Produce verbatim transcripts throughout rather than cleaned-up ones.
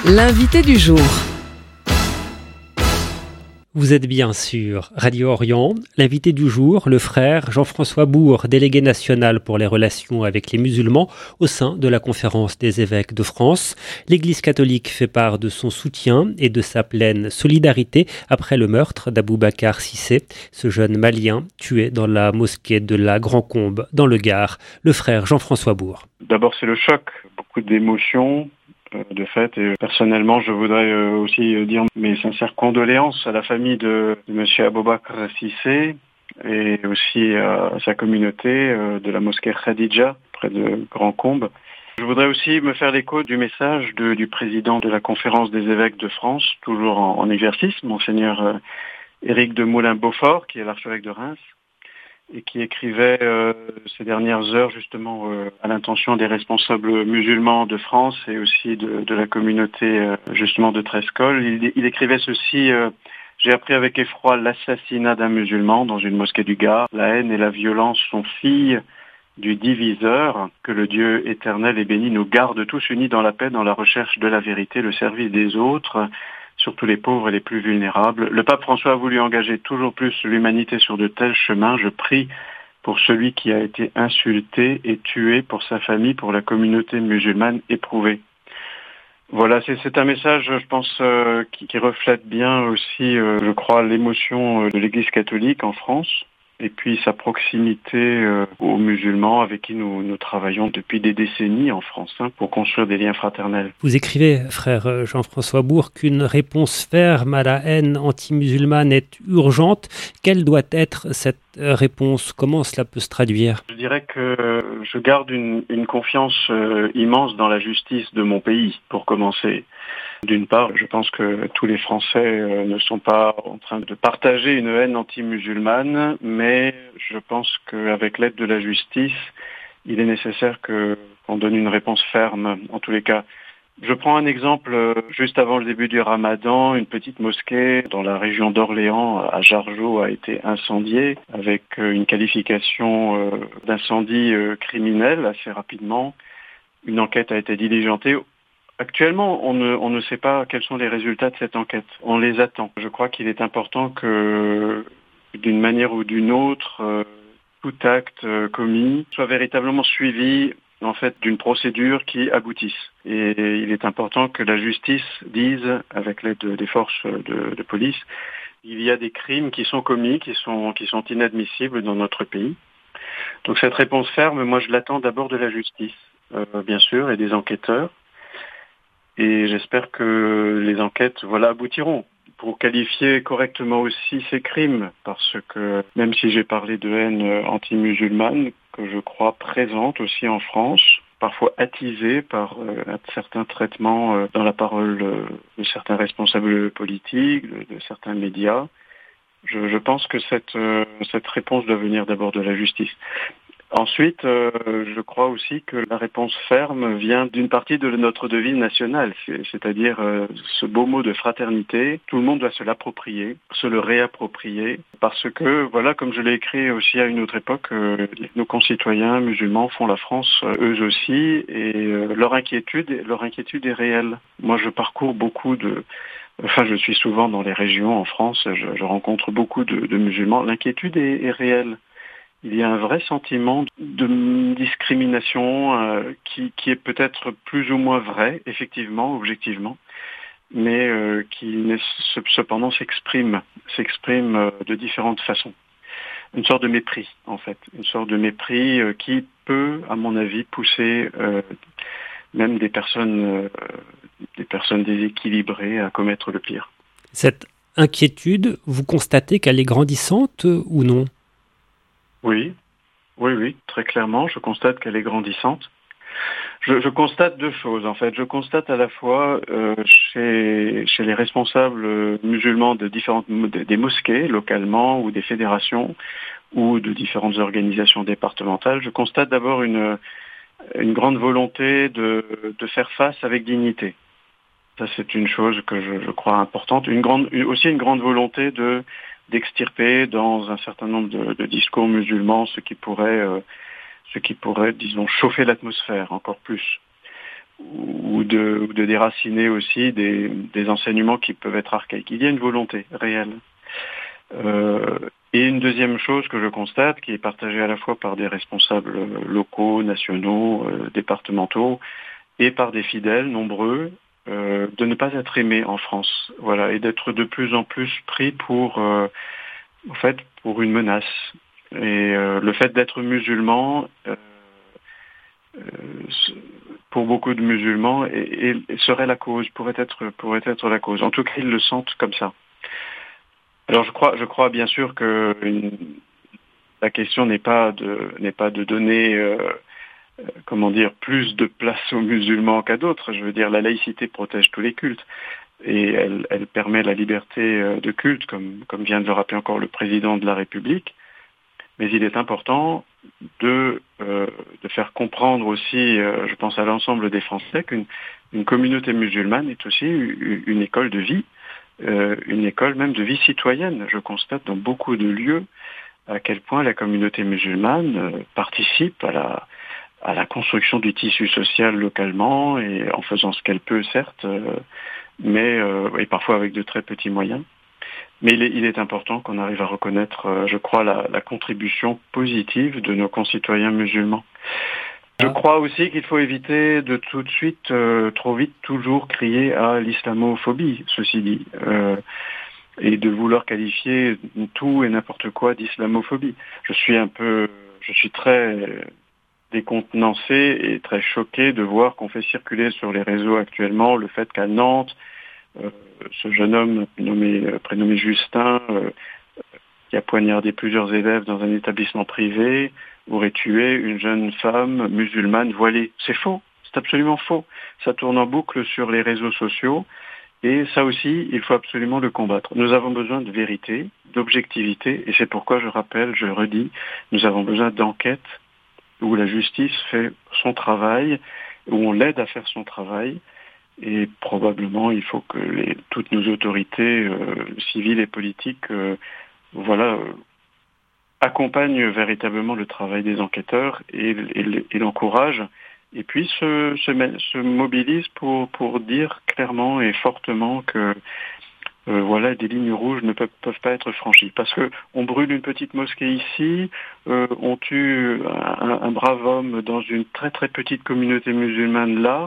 L'invité du jour. Vous êtes bien sûr Radio Orient. L'invité du jour, le frère Jean-François Bourg, délégué national pour les relations avec les musulmans au sein de la Conférence des évêques de France. L'Église catholique fait part de son soutien et de sa pleine solidarité après le meurtre d'Aboubacar Cissé, ce jeune Malien tué dans la mosquée de la Grand-Combe dans le Gard. Le frère Jean-François Bourg. D'abord, c'est le choc, beaucoup d'émotions. De fait, et personnellement, je voudrais aussi dire mes sincères condoléances à la famille de, de M. Aboubacar Cissé et aussi à sa communauté de la mosquée Khadija, près de Grand-Combe. Je voudrais aussi me faire l'écho du message de, du président de la Conférence des évêques de France, toujours en, en exercice, Monseigneur Éric de Moulin-Beaufort, qui est l'archevêque de Reims, et qui écrivait euh, ces dernières heures justement euh, à l'intention des responsables musulmans de France et aussi de, de la communauté euh, justement de Trescol. Il, il écrivait ceci euh, « J'ai appris avec effroi l'assassinat d'un musulman dans une mosquée du Gard. La haine et la violence sont filles du diviseur. Que le Dieu éternel et béni nous garde tous unis dans la paix, dans la recherche de la vérité, le service des autres, surtout les pauvres et les plus vulnérables. Le pape François a voulu engager toujours plus l'humanité sur de tels chemins. Je prie pour celui qui a été insulté et tué, pour sa famille, pour la communauté musulmane éprouvée. » Voilà, c'est, c'est un message, je pense, euh, qui, qui reflète bien aussi, euh, je crois, l'émotion de l'Église catholique en France, et puis sa proximité euh, aux musulmans avec qui nous, nous travaillons depuis des décennies en France hein, pour construire des liens fraternels. Vous écrivez, frère Jean-François Bourg, qu'une réponse ferme à la haine anti-musulmane est urgente. Quelle doit être cette réponse? Comment cela peut se traduire? Je dirais que je garde une, une confiance euh, immense dans la justice de mon pays, pour commencer. D'une part, je pense que tous les Français euh, ne sont pas en train de partager une haine anti-musulmane, mais je pense qu'avec l'aide de la justice, il est nécessaire que, qu'on donne une réponse ferme, en tous les cas. Je prends un exemple, euh, juste avant le début du Ramadan, une petite mosquée dans la région d'Orléans, à Jargeau, a été incendiée avec euh, une qualification euh, d'incendie euh, criminel assez rapidement. Une enquête a été diligentée. Actuellement, on ne, on ne sait pas quels sont les résultats de cette enquête. On les attend. Je crois qu'il est important que, d'une manière ou d'une autre, euh, tout acte euh, commis soit véritablement suivi en fait d'une procédure qui aboutisse. Et il est important que la justice dise, avec l'aide des forces de, de police, il y a des crimes qui sont commis, qui sont, qui sont inadmissibles dans notre pays. Donc cette réponse ferme, moi je l'attends d'abord de la justice, euh, bien sûr, et des enquêteurs. Et j'espère que les enquêtes voilà, aboutiront pour qualifier correctement aussi ces crimes, parce que même si j'ai parlé de haine anti-musulmane, que je crois présente aussi en France, parfois attisée par euh, certains traitements euh, dans la parole euh, de certains responsables politiques, de, de certains médias, je, je pense que cette, euh, cette réponse doit venir d'abord de la justice. Ensuite, euh, je crois aussi que la réponse ferme vient d'une partie de notre devise nationale, c'est, c'est-à-dire euh, ce beau mot de fraternité. Tout le monde doit se l'approprier, se le réapproprier, parce que, voilà, comme je l'ai écrit aussi à une autre époque, euh, nos concitoyens musulmans font la France euh, eux aussi, et euh, leur inquiétude, leur inquiétude est réelle. Moi, je parcours beaucoup de... Enfin, je suis souvent dans les régions en France, je, je rencontre beaucoup de, de musulmans. L'inquiétude est, est réelle. Il y a un vrai sentiment de discrimination euh, qui, qui est peut-être plus ou moins vrai, effectivement, objectivement, mais euh, qui cependant s'exprime, s'exprime euh, de différentes façons. Une sorte de mépris, en fait, une sorte de mépris euh, qui peut, à mon avis, pousser euh, même des personnes, euh, des personnes déséquilibrées à commettre le pire. Cette inquiétude, vous constatez qu'elle est grandissante euh, ou non ? Oui, oui, oui, très clairement, je constate qu'elle est grandissante. Je, je constate deux choses, en fait. Je constate à la fois euh, chez, chez les responsables musulmans de différentes des mosquées localement ou des fédérations ou de différentes organisations départementales, je constate d'abord une, une grande volonté de, de faire face avec dignité. Ça, c'est une chose que je, je crois importante. Une grande, aussi une grande volonté de d'extirper dans un certain nombre de, de discours musulmans ce qui pourrait, euh, ce qui pourrait, disons, chauffer l'atmosphère encore plus. ou de, ou de déraciner aussi des, des enseignements qui peuvent être archaïques. Il y a une volonté réelle. Euh, et une deuxième chose que je constate, qui est partagée à la fois par des responsables locaux, nationaux, euh, départementaux, et par des fidèles nombreux, euh, de ne pas être aimé en France, voilà, et d'être de plus en plus pris pour, euh, en fait, pour une menace. Et euh, le fait d'être musulman, euh, euh, pour beaucoup de musulmans, et, et serait la cause, pourrait être, pourrait être la cause. En tout cas, ils le sentent comme ça. Alors, je crois, je crois bien sûr que une, la question n'est pas de, n'est pas de donner, euh, comment dire, plus de place aux musulmans qu'à d'autres. Je veux dire, la laïcité protège tous les cultes et elle, elle permet la liberté de culte, comme, comme vient de le rappeler encore le président de la République. Mais il est important de, euh, de faire comprendre aussi, euh, je pense à l'ensemble des Français, qu'une une communauté musulmane est aussi une, une école de vie, euh, une école même de vie citoyenne. Je constate dans beaucoup de lieux à quel point la communauté musulmane euh, participe à la, à la construction du tissu social localement et en faisant ce qu'elle peut, certes, euh, mais euh, et parfois avec de très petits moyens. Mais il est, il est important qu'on arrive à reconnaître, euh, je crois, la, la contribution positive de nos concitoyens musulmans. Je crois aussi qu'il faut éviter de tout de suite, euh, trop vite, toujours crier à l'islamophobie, ceci dit, euh, et de vouloir qualifier tout et n'importe quoi d'islamophobie. Je suis un peu, je suis très décontenancé et très choqué de voir qu'on fait circuler sur les réseaux actuellement le fait qu'à Nantes, Euh, ce jeune homme nommé, euh, prénommé Justin, euh, qui a poignardé plusieurs élèves dans un établissement privé, aurait tué une jeune femme musulmane voilée. C'est faux, c'est absolument faux. Ça tourne en boucle sur les réseaux sociaux et ça aussi, il faut absolument le combattre. Nous avons besoin de vérité, d'objectivité et c'est pourquoi je rappelle, je redis, nous avons besoin d'enquête où la justice fait son travail, où on l'aide à faire son travail. Et probablement, il faut que les, toutes nos autorités euh, civiles et politiques euh, voilà, euh, accompagnent véritablement le travail des enquêteurs et, et, et l'encouragent, et puis se, se, se mobilisent pour, pour dire clairement et fortement que euh, voilà, des lignes rouges ne peuvent, peuvent pas être franchies. Parce que on brûle une petite mosquée ici, euh, on tue un, un brave homme dans une très très petite communauté musulmane là,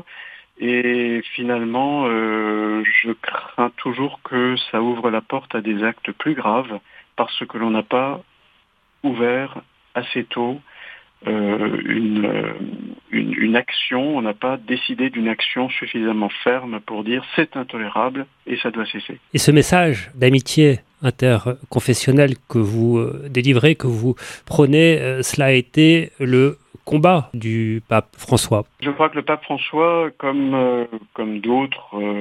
et finalement, euh, je crains toujours que ça ouvre la porte à des actes plus graves parce que l'on n'a pas ouvert assez tôt euh, une, une, une action, on n'a pas décidé d'une action suffisamment ferme pour dire c'est intolérable et ça doit cesser. Et ce message d'amitié interconfessionnelle que vous euh, délivrez, que vous prenez, euh, cela a été le combat du pape François. Je crois que le pape François, comme, euh, comme d'autres, euh,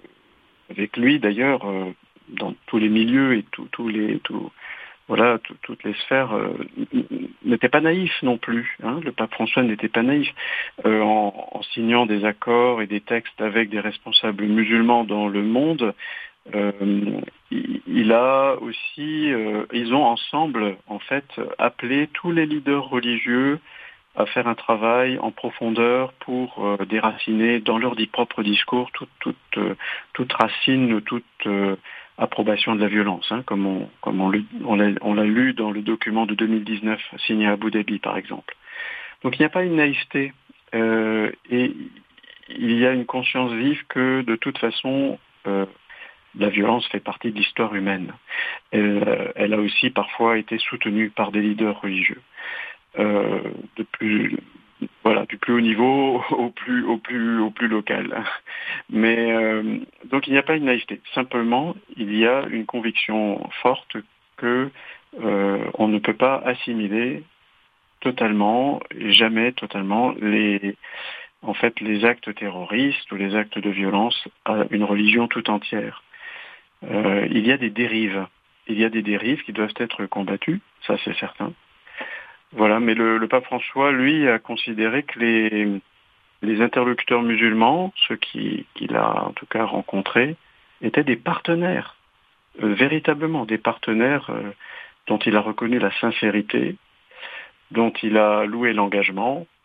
avec lui d'ailleurs, euh, dans tous les milieux et tous tout les, tout, voilà, tout, toutes les sphères, euh, n'était pas naïf non plus. Hein. Le pape François n'était pas naïf. Euh, en, en signant des accords et des textes avec des responsables musulmans dans le monde, euh, il, il a aussi, euh, ils ont ensemble en fait appelé tous les leaders religieux à faire un travail en profondeur pour euh, déraciner dans leur propre discours toute, toute, euh, toute racine, toute euh, approbation de la violence, hein, comme, on, comme on, le, on, l'a, on l'a lu dans le document de deux mille dix-neuf signé à Abu Dhabi, par exemple. Donc il n'y a pas une naïveté euh, et il y a une conscience vive que de toute façon, euh, la violence fait partie de l'histoire humaine. Elle, elle a aussi parfois été soutenue par des leaders religieux. Euh, de plus, voilà, du plus haut niveau au plus, au plus, au plus local. Mais euh, donc il n'y a pas une naïveté. Simplement, il y a une conviction forte que euh, on ne peut pas assimiler totalement, et jamais totalement, les, en fait, les actes terroristes ou les actes de violence à une religion tout entière. Euh, il y a des dérives. Il y a des dérives qui doivent être combattues, ça c'est certain. Voilà, mais le, le pape François, lui, a considéré que les, les interlocuteurs musulmans, ceux qui, qu'il a en tout cas rencontrés, étaient des partenaires, euh, véritablement des partenaires euh, dont il a reconnu la sincérité, dont il a loué l'engagement,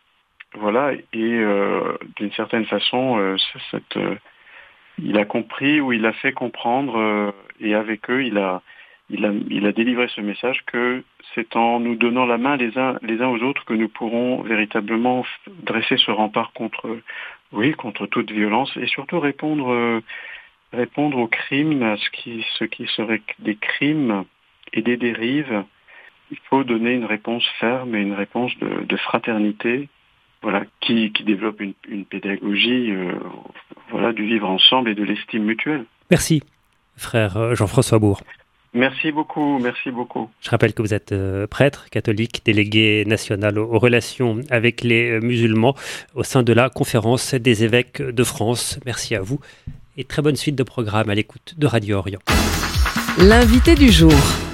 Voilà, et euh, d'une certaine façon, euh, c'est cette, euh, il a compris ou il a fait comprendre, euh, et avec eux, il a, il a, il a délivré ce message que c'est en nous donnant la main les uns, les uns aux autres que nous pourrons véritablement dresser ce rempart contre, oui, contre toute violence, et surtout répondre, euh, répondre aux crimes, à ce qui, ce qui serait des crimes et des dérives. Il faut donner une réponse ferme et une réponse de, de fraternité, voilà, qui, qui développe une, une pédagogie, euh, voilà, du vivre ensemble et de l'estime mutuelle. Merci, frère Jean-François Bourg. Merci beaucoup, merci beaucoup. Je rappelle que vous êtes euh, prêtre catholique, délégué national aux, aux relations avec les euh, musulmans au sein de la Conférence des évêques de France. Merci à vous et très bonne suite de programme à l'écoute de Radio Orient. L'invité du jour.